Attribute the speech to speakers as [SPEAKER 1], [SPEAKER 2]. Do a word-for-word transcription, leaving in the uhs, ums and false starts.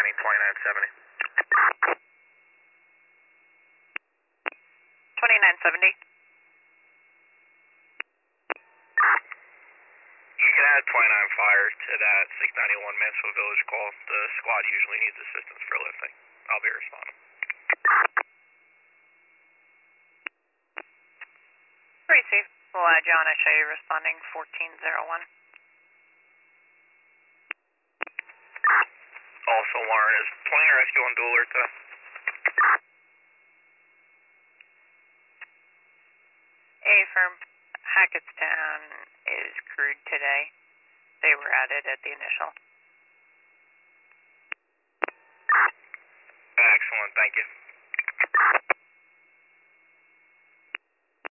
[SPEAKER 1] landing twenty-nine seventy.
[SPEAKER 2] twenty-nine seventy.
[SPEAKER 1] You can add twenty-nine fire to that six ninety-one Mansfield Village call. The squad usually needs assistance for lifting. I'll be responding.
[SPEAKER 2] Receive. We'll add you on. I show you responding fourteen oh one.
[SPEAKER 1] Also, Warren, is plane rescue on dual alert today?
[SPEAKER 2] A-firm. Hackettstown is crewed today. They were added at the initial.
[SPEAKER 1] Excellent, thank you.